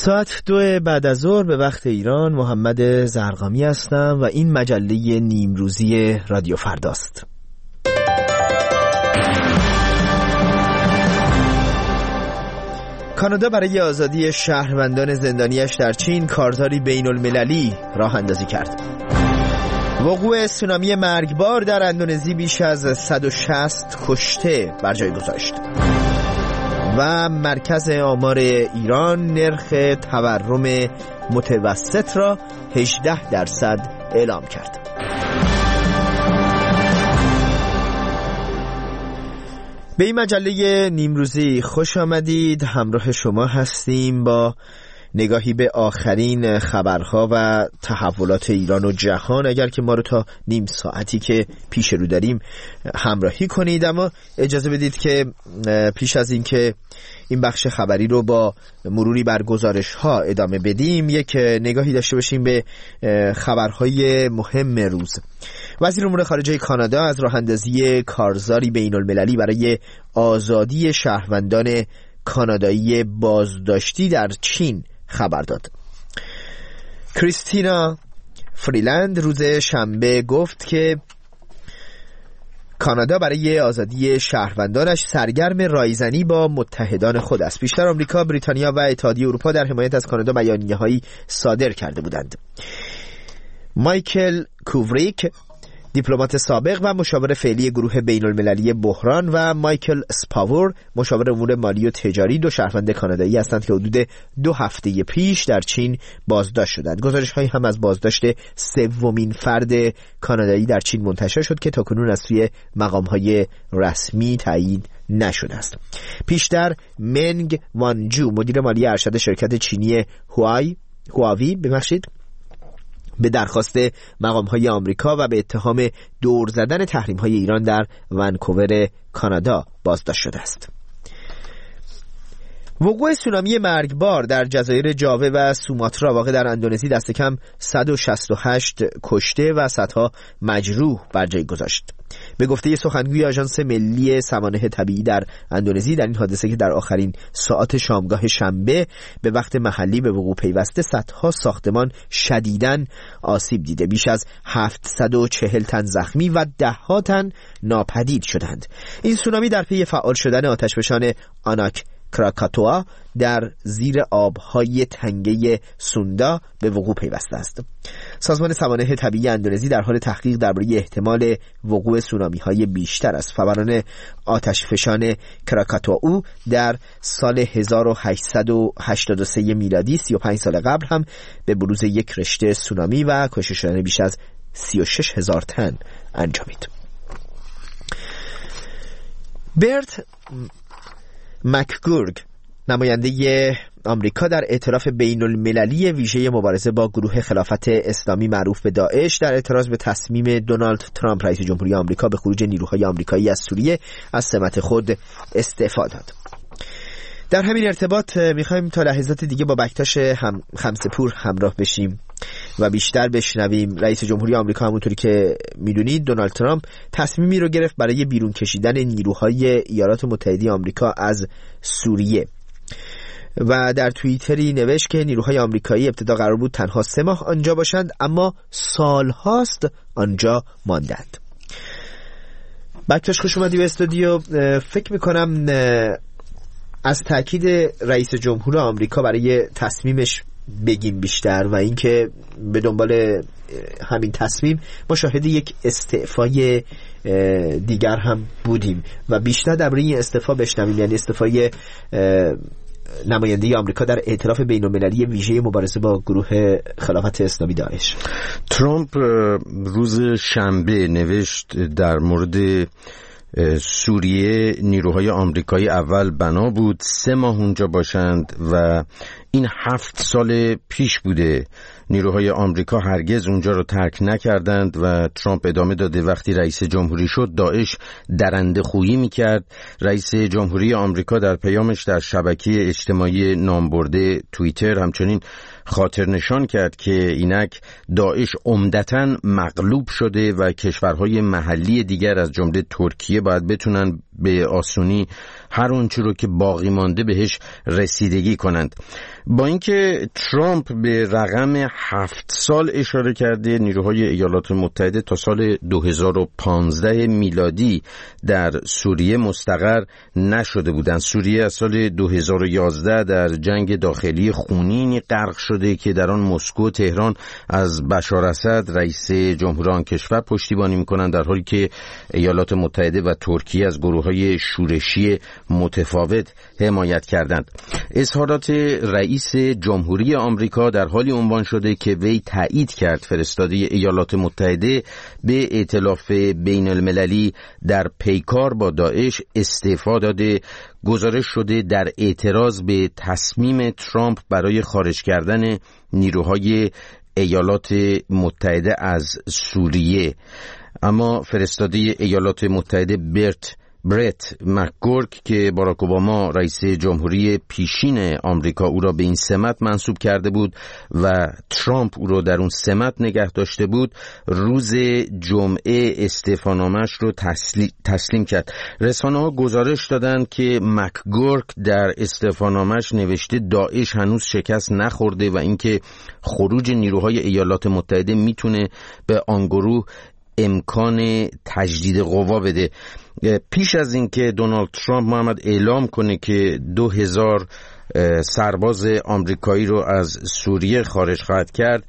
ساعت 2 بعد از ظهر به وقت ایران. محمد زرقامی هستم و این مجله نیمروزی رادیو فرداست. کانادا برای آزادی شهروندان زندانیش در چین کارزاری بین المللی راه اندازی کرد. وقوع سونامی مرگبار در اندونزی بیش از 160 کشته بر جای گذاشت. و مرکز آمار ایران نرخ تورم متوسط را 18% اعلام کرد. به این مجله نیمروزی خوش آمدید. همراه شما هستیم با نگاهی به آخرین خبرها و تحولات ایران و جهان. اگر که ما رو تا نیم ساعتی که پیش رو داریم همراهی کنید، اما اجازه بدید که پیش از این که این بخش خبری رو با مروری بر گزارش ها ادامه بدیم، یک نگاهی داشته باشیم به خبرهای مهم روز. وزیر امور خارجه کانادا از راه اندازی کارزاری بین المللی برای آزادی شهروندان کانادایی بازداشتی در چین خبر داد. کریستینا فریلند روز شنبه گفت که کانادا برای آزادی شهروندانش سرگرم رایزنی با متحدان خود است. پیشتر آمریکا، بریتانیا و اتحادیه اروپا در حمایت از کانادا بیانیه‌هایی صادر کرده بودند. مایکل کووریک، دیپلمات سابق و مشاور فعلی گروه بین المللی بحران، و مایکل سپاور، مشاور امور مالی و تجاری، دو شهروند کانادایی هستند که حدود 2 هفته پیش در چین بازداشت شدند. گزارش‌هایی هم از بازداشت سومین فرد کانادایی در چین منتشر شد که تاکنون از سوی مقام‌های رسمی تایید نشده است. پیشتر منگ وانجو، مدیر مالی ارشد شرکت چینی هواوی به درخواست مقام‌های آمریکا و به اتهام دور زدن تحریم‌های ایران در ونکوور کانادا بازداشت شده است. وقوع سونامی مرگبار در جزایر جاوه و سوماترا واقع در اندونزی دست کم 168 کشته و صدها مجروح بر جای گذاشت. به گفته سخنگوی آژانس ملی سوانح طبیعی در اندونزی، در این حادثه که در آخرین ساعات شامگاه شنبه به وقت محلی به وقوع پیوسته، صدها ساختمان شدیداً آسیب دیده، بیش از 740 تن زخمی و ده‌ها تن ناپدید شدند. این سونامی در پی فعال شدن آتشفشان آناک کراکاتوا در زیر آبهای تنگه سوندا به وقوع پیوسته است. سازمان سوانح طبیعی اندونزی در حال تحقیق درباره احتمال وقوع سونامی‌های بیشتر است. فوران آتشفشان کراکاتوا در سال 1883 میلادی، 35 سال قبل، هم به بروز یک رشته سونامی و کشته شدن بیش از 36,000 تن انجامید. برت مکگورگ، نماینده آمریکا در اعتراف بین المللی ویژه مبارزه با گروه خلافت اسلامی معروف به داعش، در اعتراض به تصمیم دونالد ترامپ رئیس جمهوری آمریکا به خروج نیروهای آمریکایی از سوریه، از سمت خود استعفا داد. در همین ارتباط میخوایم تا لحظات دیگه با بکتاش خمسه‌پور همراه بشیم و بیشتر بشنویم. رئیس جمهوری آمریکا، همونطوری که میدونید، دونالد ترامپ تصمیمی رو گرفت برای بیرون کشیدن نیروهای ایالات متحده آمریکا از سوریه و در توییتری نوشت که نیروهای آمریکایی ابتدا قرار بود تنها 3 ماه آنجا باشند، اما سالهاست آنجا ماندند. بکتاش، خوش اومدی به استودیو. فکر میکنم از تاکید رئیس جمهور آمریکا برای تصمیمش بگیم بیشتر، و اینکه به دنبال همین تصمیم ما شاهد یک استعفای دیگر هم بودیم و بیشتر درباره این استعفا بشنویم، یعنی استعفای نماینده آمریکا در اعتراف بین‌المللی ویژه مبارزه با گروه خلافت اسلامی داعش. ترامپ روز شنبه نوشت در مورد سوریه نیروهای آمریکایی اول بنا بود 3 ماه اونجا باشند و این 7 سال پیش بوده. نیروهای آمریکا هرگز اونجا رو ترک نکردند و ترامپ ادامه داده وقتی رئیس جمهوری شد داعش درنده خویی میکرد. رئیس جمهوری آمریکا در پیامش در شبکه اجتماعی نامبرده توییتر همچنین خاطر نشان کرد که اینک داعش عمدتاً مغلوب شده و کشورهای محلی دیگر از جمله ترکیه باید بتونن به آسونی هر اونچه رو که باقی مانده بهش رسیدگی کنند. با اینکه ترامپ به رقم 7 سال اشاره کرده، نیروهای ایالات متحده تا سال 2015 میلادی در سوریه مستقر نشده بودند. سوریه از سال 2011 در جنگ داخلی خونینی غرق شده که در آن مسکو و تهران از بشار اسد رئیس جمهور آن کشور پشتیبانی می‌کنند، در حالی که ایالات متحده و ترکیه از گروه‌های شورشی متفاوت حمایت کردند. اظهارات رئیس جمهوری آمریکا در حالی عنوان شده که وی تایید کرد فرستاده ایالات متحده به ائتلاف بین المللی در پیکار با داعش استعفا داده. گزارش شده در اعتراض به تصمیم ترامپ برای خارج کردن نیروهای ایالات متحده از سوریه. اما فرستاده ایالات متحده برت مکگورک که باراک اوباما رئیس جمهوری پیشین آمریکا او را به این سمت منصوب کرده بود و ترامپ او را در اون سمت نگه داشته بود، روز جمعه استعفانامه‌اش رو تسلیم کرد. رسانه‌ها گزارش دادند که مکگورک در استعفانامه‌اش نوشته داعش هنوز شکست نخورده و اینکه خروج نیروهای ایالات متحده میتونه به آن گروه امکان تجدید قوا بده. پیش از اینکه دونالد ترامپ محمد اعلام کنه که 2000 سرباز آمریکایی رو از سوریه خارج خواهد کرد،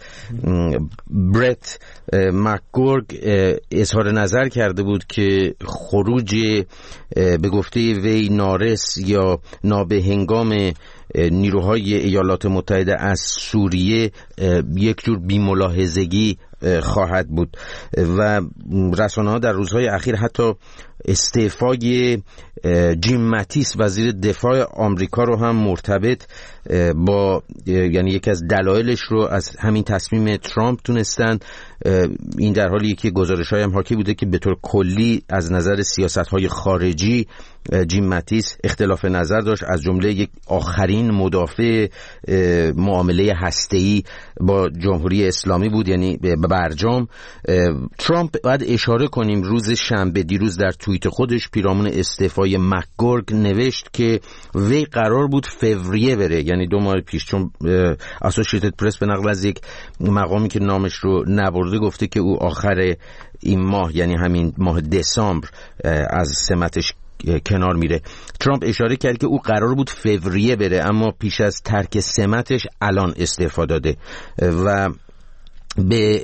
برت مکگورک اظهار نظر کرده بود که خروج به گفته وی نارس یا نابهنگام نیروهای ایالات متحده از سوریه یک جور بی‌ملاحظگی خواهد بود و رسانه‌ها در روزهای اخیر حتی استعفای جیم ماتیس وزیر دفاع آمریکا رو هم مرتبط با یعنی یکی از دلایلش رو از همین تصمیم ترامپ تونستن. این در حالیه که گزارش‌های هم حاکی بوده که به طور کلی از نظر سیاست‌های خارجی جیم ماتیس اختلاف نظر داشت، از جمله یک آخرین مدافع معامله هسته‌ای با جمهوری اسلامی بود، یعنی برجام. ترامپ باید اشاره کنیم روز شنبه دیروز در توییت خودش پیرامون استعفای مکگورک نوشت که وی قرار بود فوریه بره، یعنی 2 ماه پیش، چون اسوسییتد پرس به نقل از یک مقامی که نامش رو نبرده گفته که او آخر این ماه یعنی همین ماه دسامبر از سمتش کنار میره. ترامپ اشاره کرد که او قرار بود فوریه بره، اما پیش از ترک سمتش الان استعفا داده و به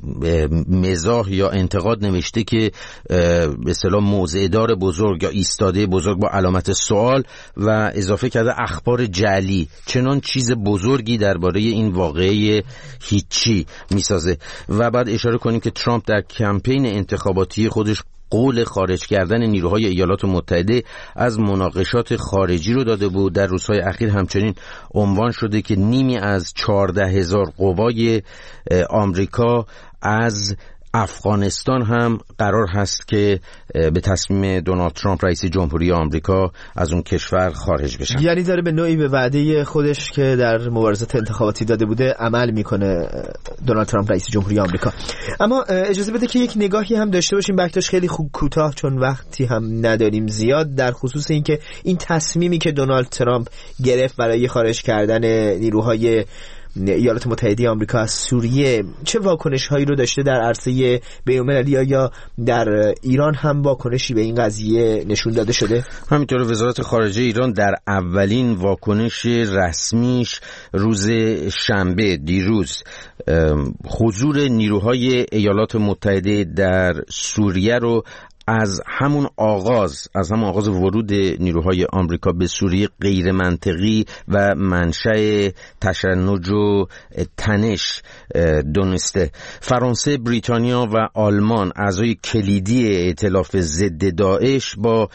مزاح یا انتقاد نوشته که به اصطلاح موضع‌دار بزرگ یا ایستاده بزرگ با علامت سوال و اضافه کرده اخبار جعلی چنان چیز بزرگی درباره این واقعه هیچی میسازه. و بعد اشاره کنیم که ترامپ در کمپین انتخاباتی خودش قول خارج کردن نیروهای ایالات متحده از مناقشات خارجی رو داده بود. در روزهای اخیر همچنین عنوان شده که نیمی از 14,000 قوای آمریکا از افغانستان هم قرار هست که به تصمیم دونالد ترامپ رئیس جمهوری آمریکا از اون کشور خارج بشن. یعنی داره به نوعی به وعده خودش که در مبارزات انتخاباتی داده بوده عمل میکنه دونالد ترامپ رئیس جمهوری آمریکا. اما اجازه بده که یک نگاهی هم داشته باشیم، بکتاش خیلی خوب کوتاه چون وقتی هم نداریم زیاد، در خصوص اینکه این تصمیمی که دونالد ترامپ گرفت برای خارج کردن نیروهای ایالات متحده آمریکا از سوریه چه واکنش هایی رو داشته در عرصه بین‌المللی، یا در ایران هم واکنشی به این قضیه نشون داده شده؟ همینطور وزارت خارجه ایران در اولین واکنش رسمیش روز شنبه دیروز حضور نیروهای ایالات متحده در سوریه رو از همون آغاز ورود نیروهای آمریکا به سوریه غیر منطقی و منشأ تشنج و تنش دونسته. فرانسه، بریتانیا و آلمان اعضای کلیدی ائتلاف ضد داعش با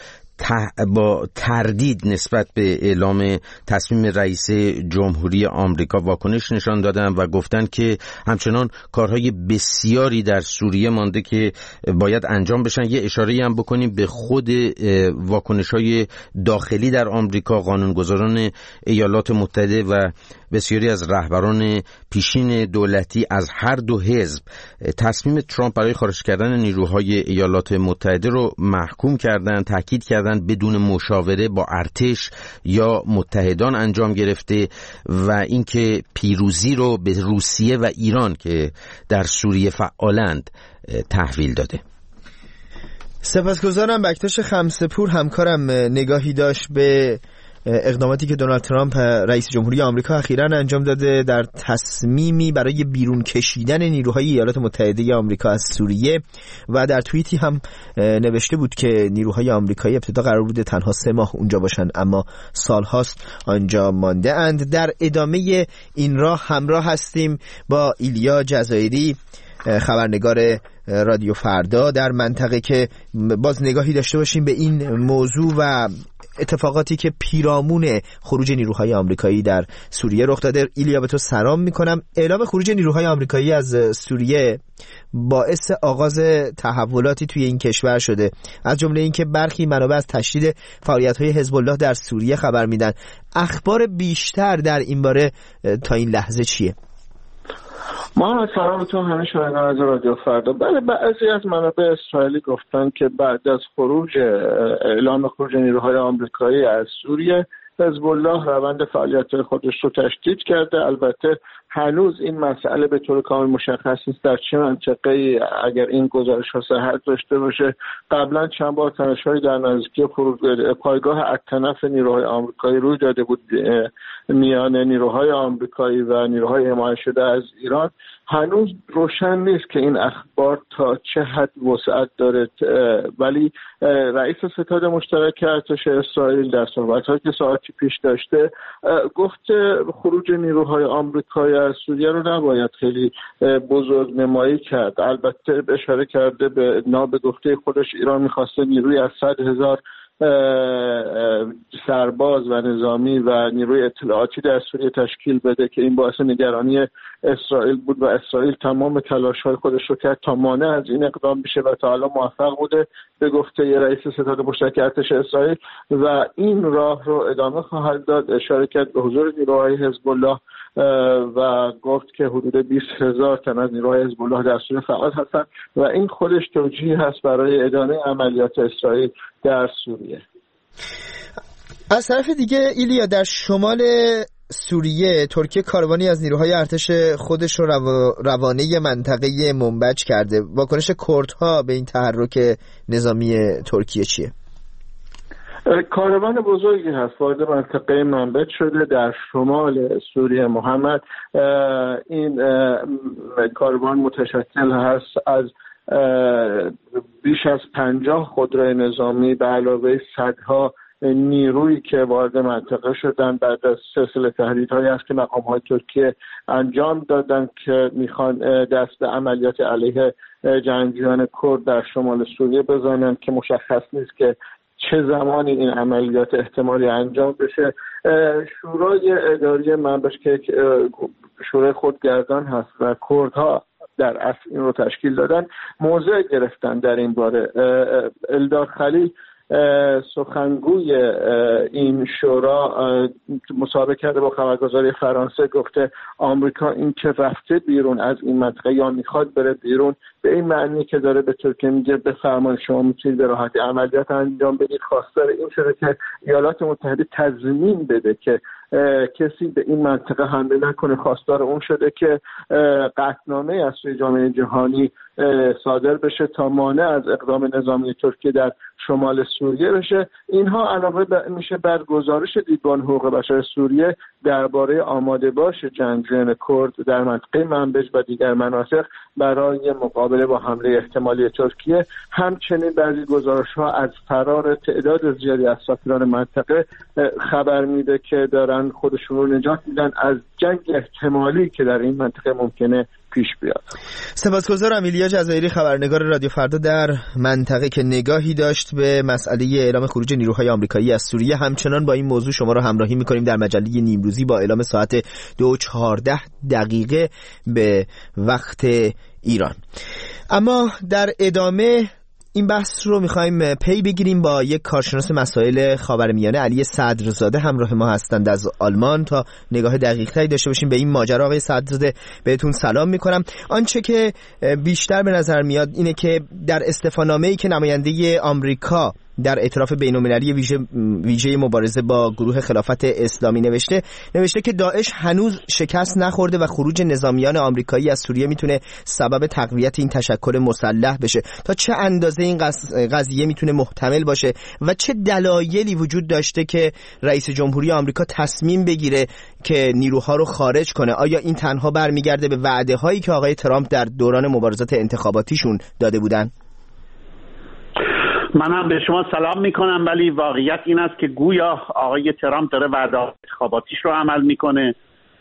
تردید نسبت به اعلام تصمیم رئیس جمهوری آمریکا واکنش نشان دادن و گفتن که همچنان کارهای بسیاری در سوریه مانده که باید انجام بشن. یه اشاره‌ای هم بکنیم به خود واکنش‌های داخلی در آمریکا. قانونگذاران ایالات متحده و بسیاری از رهبران پیشین دولتی از هر دو حزب تصمیم ترامپ برای خارج کردن نیروهای ایالات متحده رو محکوم کردن، تاکید کردن بدون مشاوره با ارتش یا متحدان انجام گرفته و اینکه پیروزی رو به روسیه و ایران که در سوریه فعالند تحویل داده. سپاسگزارم. بکتاش خمسه‌پور همکارم نگاهی داشت به اقداماتی که دونالد ترامپ رئیس جمهوری آمریکا اخیراً انجام داده در تصمیمی برای بیرون کشیدن نیروهای ایالات متحده آمریکا از سوریه و در توییتی هم نوشته بود که نیروهای آمریکایی ابتدا قرار بوده تنها 3 ماه اونجا باشن اما سالهاست آنجا مانده اند. در ادامه این راه همراه هستیم با ایلیا جزایری، خبرنگار رادیو فردا در منطقه، که باز نگاهی داشته باشیم به این موضوع و اتفاقاتی که پیرامون خروج نیروهای آمریکایی در سوریه رخ داده. ایلیا، به تو سلام میکنم. اعلام خروج نیروهای آمریکایی از سوریه باعث آغاز تحولاتی توی این کشور شده، از جمله اینکه برخی منابع از تشدید فعالیت‌های حزب الله در سوریه خبر میدن. اخبار بیشتر در این باره تا این لحظه چیه؟ ما سلامتون همه شنوندگان از رادیو فردا. بله، بعضی از منابع اسرائیلی گفتن که بعد از اعلام خروج نیروهای آمریکایی از سوریه، حزب الله روند فعالیت خودش رو تشدید کرده. البته هنوز این مسئله به طور کامل مشخص نیست در چه منطقه‌ای اگر این گزارش‌ها صحت داشته باشه. قبلا چند بار تنش‌هایی در نزدیکی پایگاه اطنف نیروهای آمریکایی روی داده بود میان نیروهای آمریکایی و نیروهای حمایت شده از ایران. هنوز روشن نیست که این اخبار تا چه حد وسعت داره، ولی رئیس ستاد مشترک ارتش اسرائیل در صحبت‌هایی که ساعتی پیش داشته گفته خروج نیروهای آمریکایی از سوریه رو نباید خیلی بزرگ نمایی کرد. البته اشاره کرده به گفته خودش ایران می‌خواسته نیروی از 100,000 سرباز و نظامی و نیروی اطلاعاتی در سوریه تشکیل بده که این باعث نگرانی اسرائیل بود و اسرائیل تمام تلاش‌های خودش رو کرد تا مانع از این اقدام بشه و تا الان موفق بوده به گفته رئیس ستاد مشترک ارتش اسرائیل و این راه رو ادامه خواهد داد. اشاره کرد به حضور نیروهای حزب الله و گفت که حدود 20,000 تن از نیروهای حزب الله در سوریه فعال هستند و این خودش توجیه هست برای ادامه عملیات اسرائیل در سوریه. از طرف دیگه ایلیا، در شمال سوریه ترکیه کاروانی از نیروهای ارتش خودش رو روانه منطقه منبج کرده. واکنش کردها به این تحرک نظامی ترکیه چیه؟ کاروان بزرگی هست وارد منطقه منبج شده در شمال سوریه. محمد، این کاروان متشکل هست از بیش از 50 خودروی نظامی به علاوه صدها نیرویی که وارد منطقه شدن بعد از سلسله تهدیدهایی است که مقام‌های ترکیه انجام دادن که میخوان دست به عملیات علیه جنگجویان کرد در شمال سوریه بزنن که مشخص نیست که چه زمانی این عملیات احتمالی انجام بشه. شورای اداری منبج که شورای خودگردان هست و کردها در اصل این رو تشکیل دادن موضع گرفتن در این باره. الدار خلیل سخنگوی این شورا مصاحبه کرده با خبرگزاری فرانسه، گفته آمریکا این که رفته بیرون از این منطقه یا میخواد بره بیرون به این معنی که داره به ترکیه میگه بفرمایید شما میتونید به راحتی عملیات انجام بدید. خواستار این شده که ایالات متحده تضمین بده که کسی به این منطقه حمله نکنه. خواستار اون شده که قطعنامه از سوی جامعه جهانی صادر بشه تا مانع از اقدام نظامی ترکیه در شمال سوریه بشه. اینها علاوه میشه بر گزارش دیدبان حقوق بشر سوریه درباره آماده باش جنگجویان کرد در منطقه منبج و دیگر مناطق برای مقابله با حمله احتمالی ترکیه. همچنین بعضی گزارش‌ها از فرار تعداد زیادی از سفیران منطقه خبر میده که دارن خودشون رو نجات میدن از جنگ احتمالی که در این منطقه ممکنه پیش بیاد. سپاسگزارم. ایلیا جزایری، خبرنگار رادیو فردا در منطقه، که نگاهی داشت به مسئله اعلام خروج نیروهای آمریکایی از سوریه. همچنان با این موضوع شما را همراهی می‌کنیم در مجله نیمروزی با اعلام ساعت 2:14 به وقت ایران. اما در ادامه این بحث رو میخوایم پی بگیریم با یک کارشناس مسائل خاورمیانه، علی صدرزاده همراه ما هستند از آلمان تا نگاه دقیق تری داشته باشیم به این ماجرا. آقای صدرزاده بهتون سلام میکنم. آنچه که بیشتر به نظر میاد اینه که در استعفانامه‌ای که نماینده آمریکا در اعتراف بین‌المللی ویژه مبارزه با گروه خلافت اسلامی نوشته که داعش هنوز شکست نخورده و خروج نظامیان آمریکایی از سوریه میتونه سبب تقویت این تشکل مسلح بشه. تا چه اندازه این قضیه میتونه محتمل باشه و چه دلایلی وجود داشته که رئیس جمهوری آمریکا تصمیم بگیره که نیروها رو خارج کنه؟ آیا این تنها برمیگرده به وعده هایی که آقای ترامپ در دوران مبارزات انتخاباتیشون داده بودن؟ من هم به شما سلام میکنم، ولی واقعیت این است که گویا آقای ترامپ داره وعده انتخاباتیش رو عمل میکنه،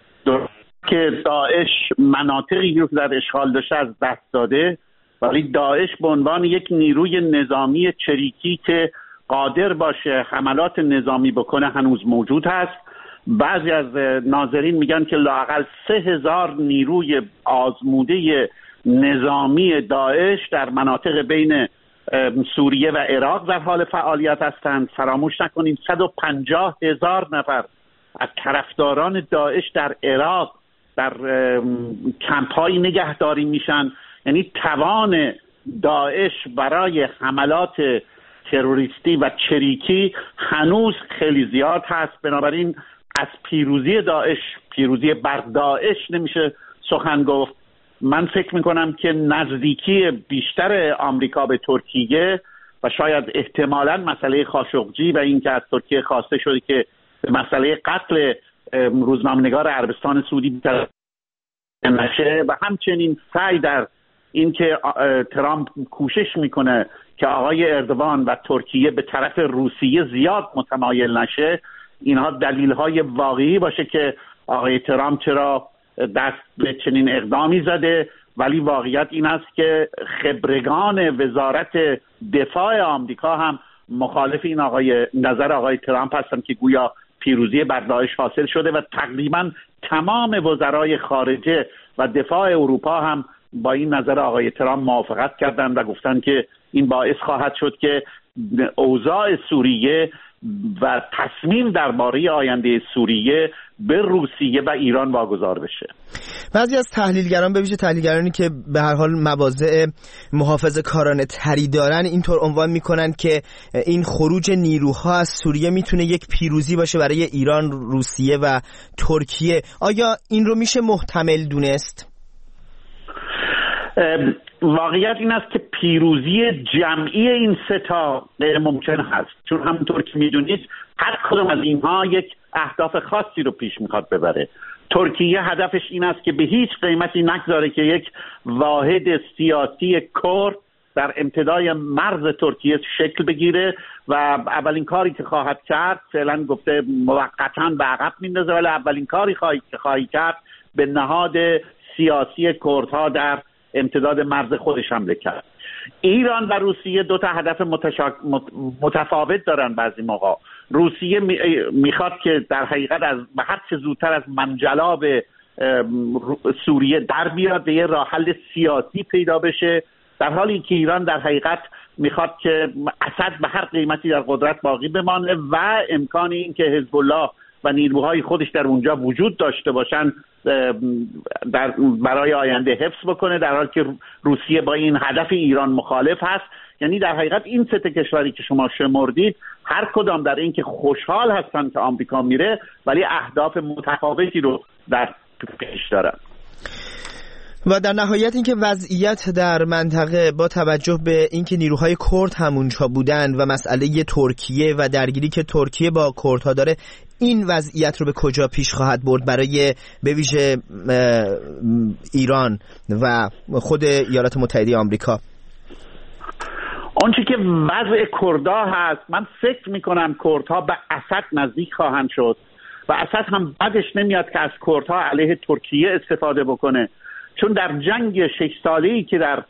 که داعش مناطقی رو در اشغال داشته از دست داده، ولی داعش به عنوان یک نیروی نظامی چریکی که قادر باشه حملات نظامی بکنه هنوز موجود هست. بعضی از ناظرین میگن که لااقل 3000 نیروی آزموده نظامی داعش در مناطق بین سوریه و عراق در حال فعالیت هستند. فراموش نکنیم 150,000 نفر از طرفداران داعش در عراق در کمپ‌های نگهداری میشن. یعنی توان داعش برای حملات تروریستی و چریکی هنوز خیلی زیاد هست. بنابراین از پیروزی داعش، پیروزی بر داعش نمیشه سخن گفت. من فکر میکنم که نزدیکی بیشتر آمریکا به ترکیه و شاید احتمالاً مسئله خاشقجی و این که از ترکیه خواسته شده که مسئله قتل روزنامه‌نگار عربستان سعودی نشه و همچنین سعی در این که ترامپ کوشش میکنه که آقای اردوان و ترکیه به طرف روسیه زیاد متمایل نشه، اینها دلیل‌های واقعی باشه که آقای ترامپ چرا دست به چنین اقدامی زده. ولی واقعیت این است که خبرگان وزارت دفاع آمریکا هم مخالف این نظر آقای ترامپ هستند که گویا پیروزی بر داعش حاصل شده و تقریبا تمام وزرای خارجه و دفاع اروپا هم با این نظر آقای ترامپ موافقت کردند و گفتند که این باعث خواهد شد که اوضاع سوریه و تصمیم درباره آینده سوریه به روسیه و ایران واگذار بشه. بعضی از تحلیلگران، به ویژه تحلیلگرانی که به هر حال مواضع محافظه‌کارانه تری دارن، اینطور عنوان میکنن که این خروج نیروها از سوریه میتونه یک پیروزی باشه برای ایران، روسیه و ترکیه. آیا این رو میشه محتمل دونست؟ واقعیت این است که پیروزی جمعی این سه تا غیر ممکن هست، چون همونطور که میدونید هر کدوم از اینها یک اهداف خاصی رو پیش میخواد ببره. ترکیه هدفش این است که به هیچ قیمتی نگذاره که یک واحد سیاسی کرد در امتدای مرز ترکیه شکل بگیره و اولین کاری که خواهد کرد، فعلا گفته موقتاً به عقب میندازه، ولی اولین کاری که خواهی کرد به نهاد سیاسی کردها در امتداد مرز خودش حمله کرد. ایران و روسیه دو تا هدف متفاوت دارن. بعضی موقع روسیه میخواد که در حقیقت به هر چه زودتر از منجلاب سوریه در بیاد و یه راه حل سیاسی پیدا بشه، در حالی که ایران در حقیقت میخواد که اسد به هر قیمتی در قدرت باقی بمانه و امکان این که حزب الله و نیروهای خودش در اونجا وجود داشته باشن برای آینده حفظ بکنه، در حالی که روسیه با این هدف ایران مخالف هست. یعنی در حقیقت این سه کشوری که شما شمردید هر کدام در این که خوشحال هستن که آمریکا میره، ولی اهداف متفاوتی رو در پیش دارن. و در نهایت اینکه وضعیت در منطقه با توجه به اینکه نیروهای کرد همونجا بودن و مسئله ترکیه و درگیری که ترکیه با کردها داره، این وضعیت رو به کجا پیش خواهد برد برای به ویژه ایران و خود ایالات متحده آمریکا؟ آنچه که وضع کردها هست، من فکر میکنم کردها به اسد نزدیک خواهند شد و اسد هم بعدش نمیاد که از کردها علیه ترکیه استفاده بکنه، چون در جنگ 6 ساله‌ای که در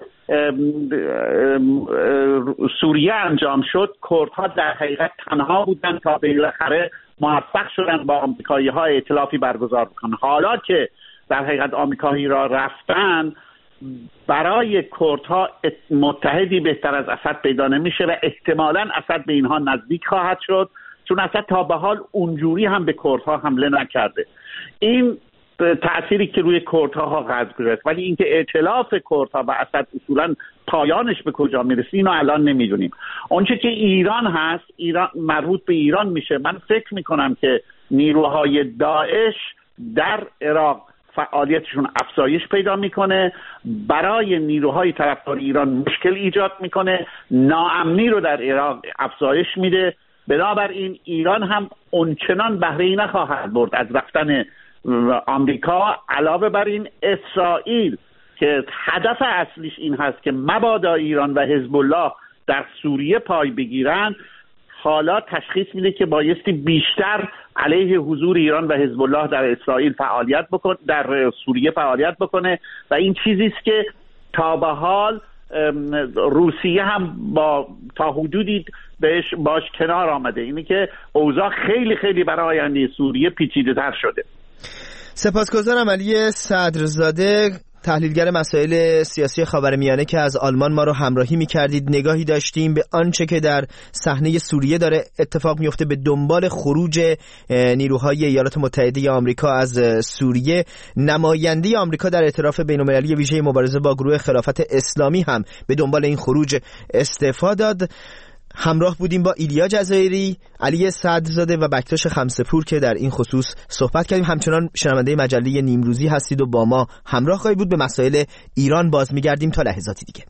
سوریه انجام شد کردها در حقیقت تنها بودن تا بالاخره موفق شدن با آمریکایی‌ها ائتلافی برگزار کنن. حالا که در حقیقت آمریکایی را رفتن، برای کردها متحدی بهتر از اسد پیدا نمیشه و احتمالاً اسد به اینها نزدیک خواهد شد، چون اسد تا به حال اونجوری هم به کردها حمله نکرده. این تأثیری که روی کردها خواهد گذاشت، ولی اینکه ائتلاف کردها و اسد اصولاً پایانش به کجا میرسه اینو الان نمیدونیم. اونچه که ایران هست، ایران مربوط به ایران میشه. من فکر میکنم که نیروهای داعش در عراق فعالیتشون افزایش پیدا میکنه، برای نیروهای طرفدار ایران مشکل ایجاد میکنه، ناامنی رو در عراق افزایش میده. بنابراین ایران هم اونچنان بهره‌ای نخواهد برد از رفتن آمریکا. علاوه بر این اسرائیل که هدف اصلیش این هست که مبادا ایران و حزب الله در سوریه پای بگیرن، حالا تشخیص میده که بایستی بیشتر علیه حضور ایران و حزب الله در اسرائیل فعالیت بکنه، در سوریه فعالیت بکنه و این چیزی است که تا به حال روسیه هم تا حدودی باش کنار آمده. اینه که اوضاع خیلی خیلی برای آینده سوریه پیچیده‌تر شده. سپاسگزارم علی صدرزاده، تحلیلگر مسائل سیاسی خاورمیانه که از آلمان ما رو همراهی می‌کردید. نگاهی داشتیم به آنچه که در صحنه سوریه داره اتفاق میفته به دنبال خروج نیروهای ایالات متحده آمریکا از سوریه. نماینده آمریکا در اعتراف بین‌المللی ویژه مبارزه با گروه خلافت اسلامی هم به دنبال این خروج استعفا داد. همراه بودیم با ایلیا جزایری، علی صدرزاده و بکتاش خمسه‌پور که در این خصوص صحبت کردیم. همچنان شنونده مجله نیمروزی هستید و با ما همراه خواهید بود. به مسائل ایران باز می‌گردیم تا لحظاتی دیگه.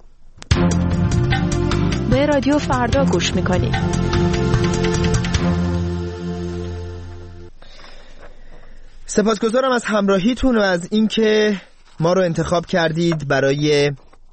به رادیو فردا گوش می‌کنید. سپاسگزارم از همراهیتون و از اینکه ما رو انتخاب کردید برای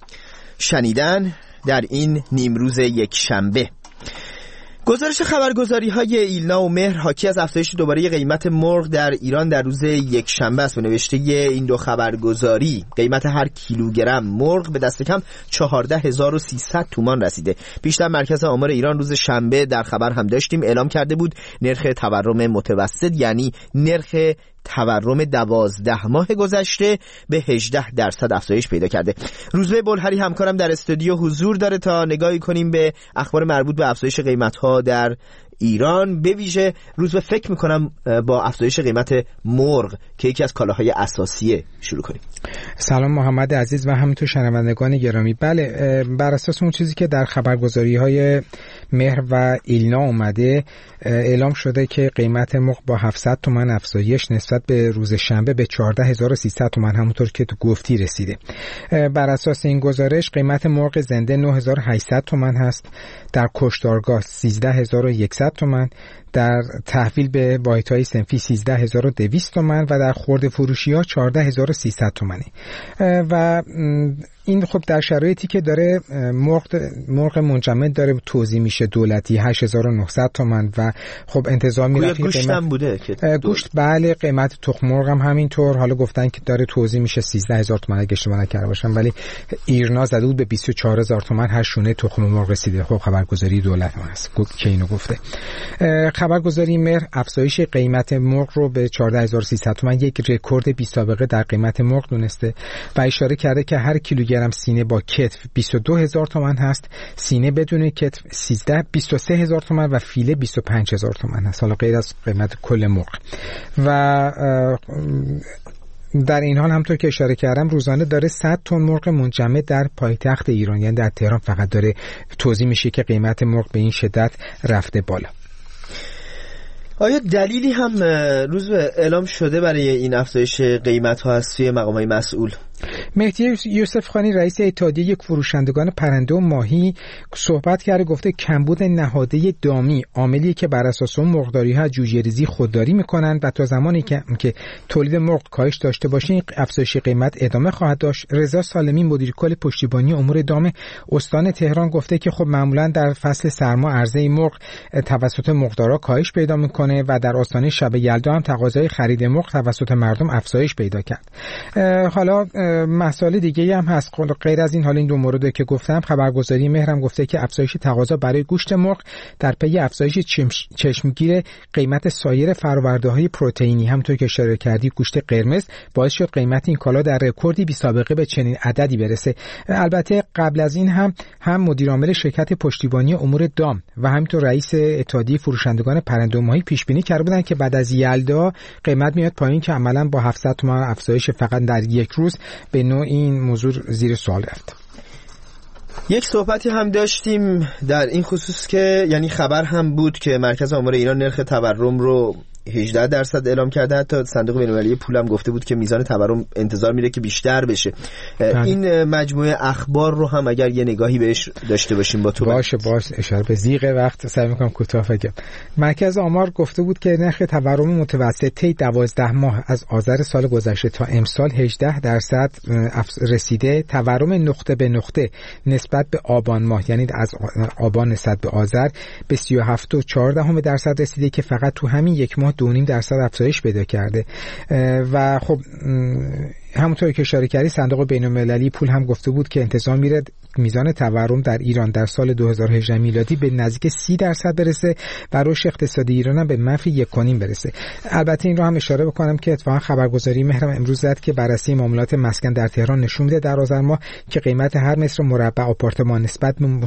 شنیدن در این نیمروز یک شنبه. گزارش خبرگزاری‌های ایلنا و مهر حاکی از افزایش دوباره قیمت مرغ در ایران در روز یک شنبه است. به نوشته این دو خبرگزاری قیمت هر کیلوگرم مرغ به دست کم 14300 تومان رسیده. پیشتر مرکز آمار ایران روز شنبه در خبر هم داشتیم اعلام کرده بود نرخ تورم متوسط، یعنی نرخ تورم 12 ماه گذشته، به 18% افزایش پیدا کرده. روزبه بلهری همکارم در استودیو حضور داره تا نگاهی کنیم به اخبار مربوط به افزایش قیمت‌ها در ایران. به ویژه روزبه فکر میکنم با افزایش قیمت مرغ که یکی از کالاهای اساسیه شروع کنیم. سلام محمد عزیز و همینطور شنوندگان گرامی. بله، بر اساس اون چیزی که در خبرگزاری‌های مهر و ایلنا اومده اعلام شده که قیمت مرغ با 700 تومان افزایش نسبت به روز شنبه به 14300 تومان همونطور که تو گفتی رسیده. بر اساس این گزارش قیمت مرغ زنده 9800 تومان هست، در کشتارگاه 13100 تومان، در تحویل به واحدهای صنفی 13200 تومان و در خرده فروشی‌ها 14300 تومانه. و این خب در شرایطی که داره مرغ منجمد داره توزیع میشه دولتی 8900 تومان و خب انتظار میرفت گوشت هم بوده که گوشت، بله، قیمت تخم مرغ هم همینطور. حالا گفتن که داره توزیع میشه 13000 تومان اگه اشتباه نکرده باشم، ولی ایرنا زده بود به 24000 تومان هر شونه تخم مرغ رسیده. خب خبرگزاری دولت هم هست که اینو گفته. خبرگزاری مهر افزایش قیمت مرغ رو به 14300 تومان یک رکورد بی سابقه در قیمت مرغ دونسته و اشاره کرده که هر کیلوگرم سینه با کتف 22000 تومان هست، سینه بدون کتف 23000 تومان و فیله 25000 تومان هست، حالا غیر از قیمت کل مرغ. و در این حال همطور که اشاره کردم روزانه داره 100 تن مرغ منجمد در پایتخت ایران، یعنی در تهران فقط داره توزیع میشه که قیمت مرغ به این شدت رفته بالا. آیا دلیلی هم روز اعلام شده برای این افزایش قیمت ها از سوی مقامات مسئول؟ مهدی یوسف خانی رئیس اتحادیه یک فروشندگان پرنده و ماهی صحبت کرده، گفته کمبود نهاده دامی عاملی که بر اساس اون مرغداری‌ها جوجه‌ریزی خودداری می‌کنند و تا زمانی که تولید مرغ کاهش داشته باشه افزایش قیمت ادامه خواهد داشت. رضا سالمی مدیر کل پشتیبانی امور دام استان تهران گفته که خب معمولا در فصل سرما عرضه مرغ توسط مرغدارا کاهش پیدا می‌کنه و در آستانه شب یلدا هم تقاضای خرید مرغ توسط مردم افزایش پیدا کرد. حالا مسائل دیگه هم هست. غیر از این، حال این دو مورد که گفتم، خبرگزاری مهرم گفته که افزایش تقاضا برای گوشت مرغ در پی افزایش چشمگیر قیمت سایر فرآورده‌های پروتئینی، همونطور که اشاره کردی گوشت قرمز، باعث شد قیمت این کالا در رکوردی بی‌سابقه به چنین عددی برسه. البته قبل از این هم مدیر عامل شرکت پشتیبانی امور دام و همینطور رئیس اتحادیه فروشندگان پرنده و ماهی پیش بینی کرده بودن که بعد از یلدا قیمت میاد پایین که عملاً با 700 تومان افزایش فقط در یک روز به نوع این موضوع زیر سوال رفت. یک صحبتی هم داشتیم در این خصوص که یعنی خبر هم بود که مرکز آمار ایران نرخ تورم رو 18% اعلام کرده. حتی صندوق بین‌المللی پول هم گفته بود که میزان تورم انتظار میره که بیشتر بشه. این مجموعه اخبار رو هم اگر یه نگاهی بهش داشته باشیم با تو. باشه اشاره به زیغ وقت سعی می‌کنم کوتاه بگم. مرکز آمار گفته بود که نرخ تورم متوسط طی 12 ماه از آذر سال گذشته تا امسال 18% رسیده. تورم نقطه به نقطه نسبت به آبان ماه، یعنی از آبان نسبت به آذر، به 37.4% رسیده که فقط تو همین یک ماه 2.5% افزایش پیدا کرده. و خب همونطور که اشاره کردی صندوق بین‌المللی پول هم گفته بود که انتظار میره میزان تورم در ایران در سال 2018 میلادی به نزدیک 30% برسه و رشد اقتصادی ایران هم به منفی 1.5 برسه. البته این رو هم اشاره بکنم که اتفاقا خبرگزاری مهرم امروز زد که بررسی معاملات مسکن در تهران نشون میده در آذر ماه که قیمت هر متر مربع آپارتمان نسبت به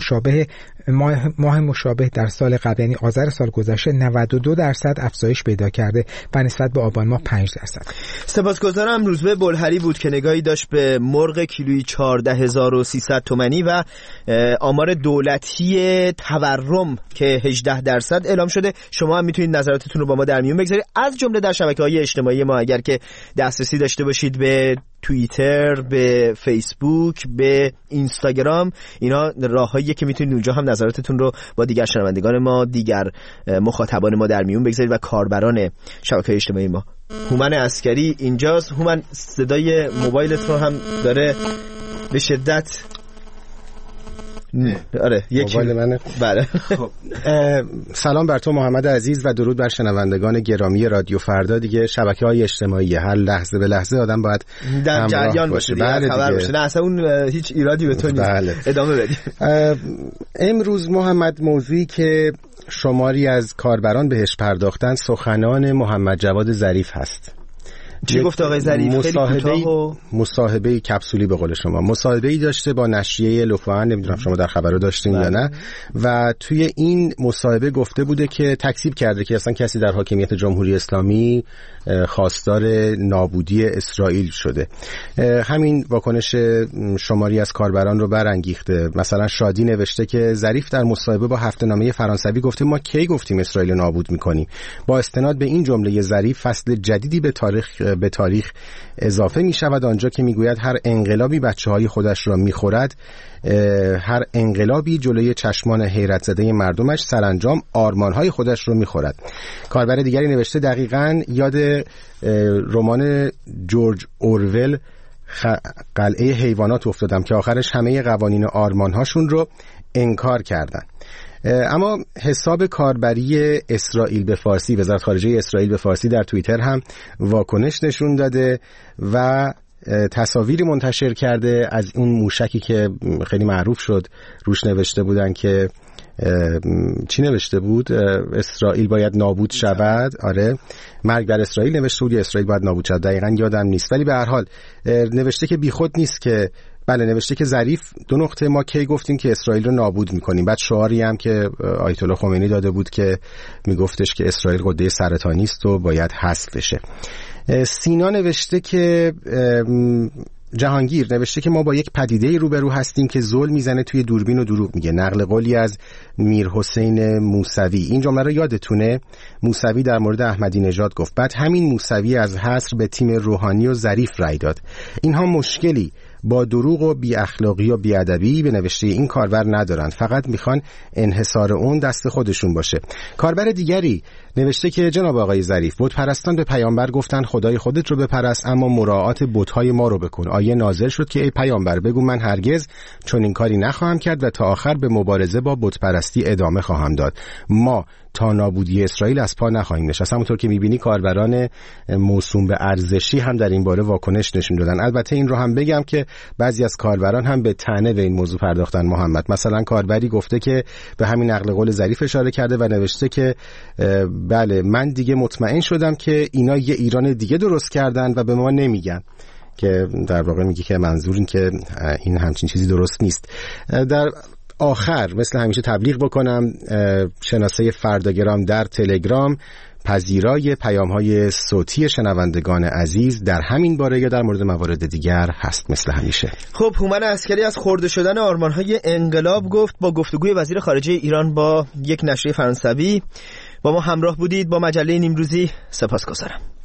ماه مشابه در سال قبل، یعنی آذر سال گذشته، 92% افزایش پیدا کرده و نسبت به آبان ماه 5%. سپاسگزارم. روزبه بلهری بود که نگاهی داشت به مرغ کیلویی 14300 تومانی و آمار دولتی تورم که 18% اعلام شده. شما هم میتونید نظراتتون رو با ما در میون بگذارید، از جمله در شبکه‌های اجتماعی ما. اگر که دسترسی داشته باشید به توییتر، به فیسبوک، به اینستاگرام، اینا راههاییه که میتونید اونجا هم نظراتتون رو با دیگر شنوندگان ما، دیگر مخاطبان ما در میون بگذارید و کاربران شبکه‌های اجتماعی ما. هومن عسکری اینجاست. هومن، صدای موبایلت رو هم داره به شدت. آره موبایل منه. بله. خب سلام بر تو محمد عزیز و درود بر شنوندگان گرامی رادیو فردا. دیگه شبکه‌های اجتماعی هر لحظه به لحظه آدم باید در جریان باشه، بله خبر باشه. نه اصلا اون هیچ ایرادی به تو نیست. بله. ادامه بدید. امروز محمد، موضوعی که شماری از کاربران بهش پرداختن سخنان محمد جواد ظریف هست. چی گفت آقای ظریف؟ مصاحبه کپسولی به قول شما، مصاحبه‌ای داشته با نشریه لوفان، نمیدونم شما در خبرو داشتین یا نه، و توی این مصاحبه گفته بوده که تکذیب کرده که اصلا کسی در حاکمیت جمهوری اسلامی خواستار نابودی اسرائیل شده. همین واکنش شماری از کاربران رو برانگیخته. مثلا شادی نوشته که ظریف در مصاحبه با هفته‌نامه فرانسوی گفته ما کی گفتیم اسرائیل نابود می‌کنیم. با استناد به این جمله ظریف فصل جدیدی به تاریخ اضافه می شود، آنجا که می گوید هر انقلابی بچه های خودش را می خورد، هر انقلابی جلوی چشمان حیرت زده مردمش سرانجام آرمان های خودش رو می خورد. کاربر دیگری نوشته دقیقاً یاد رمان جورج اورول قلعه حیوانات افتادم که آخرش همه قوانین آرمان هاشون رو انکار کردن. اما حساب کاربری اسرائیل به فارسی، وزارت خارجه اسرائیل به فارسی، در توییتر هم واکنش نشون داده و تصاویری منتشر کرده از اون موشکی که خیلی معروف شد. روش نوشته بودن که چی نوشته بود؟ اسرائیل باید نابود شود. آره، مرگ بر اسرائیل نوشته بود یا اسرائیل باید نابود شود، دقیقاً یادم نیست، ولی به هر حال نوشته که بیخود نیست که بله، نوشته که ظریف 2 نقطه ما کی گفتیم که اسرائیل رو نابود میکنیم. بعد شعاری هم که آیت الله خمینی داده بود که میگفتش که اسرائیل غده سرطانی است و باید حذف بشه. سینا نوشته که جهانگیر نوشته که ما با یک پدیده روبرو هستیم که زل میزنه توی دوربین و دروغ میگه. نقل قولی از میر حسین موسوی. این جمله رو یادتونه؟ موسوی در مورد احمدی نژاد گفت، بعد همین موسوی از حصر به تیم روحانی و ظریف رای داد. اینها مشکلی با دروغ و بی اخلاقی و بی ادبی به نوشته این کاربر ندارن، فقط میخوان انحصار اون دست خودشون باشه. کاربر دیگری نوشته که جناب آقای ظریف، بت پرستان به پیامبر گفتن خدای خودت رو بپرست اما مراعات بت‌های ما رو بکن. آیه نازل شد که ای پیامبر بگو من هرگز چون این کاری نخواهم کرد و تا آخر به مبارزه با بت پرستی ادامه خواهم داد. ما تا نابودی اسرائیل از پا نخواهیم نشست. همونطور که می‌بینی کاربران موسوم به ارزشی هم در این باره واکنش نشون دادن. البته این رو هم بگم که بعضی از کاربران هم به طعنه به این موضوع پرداختن محمد. مثلا کاربری گفته که به همین نقل قول ظریف اشاره کرده و نوشته که بله من دیگه مطمئن شدم که اینا یه ایران دیگه درست کردن و به ما نمیگن، که در واقع میگه که منظور این که این همچین چیزی درست نیست. در آخر مثل همیشه تبلیغ بکنم شناسه فرداگرام در تلگرام پذیرای پیام‌های صوتی شنوندگان عزیز در همین باره یا در مورد موارد دیگر هست مثل همیشه. خب هومن عسکری از خرده شدن آرمان‌های انقلاب گفت با گفتگوی وزیر خارجه ایران با یک نشریه فرانسوی. با ما همراه بودید با مجله نیمروزی. سپاسگزارم.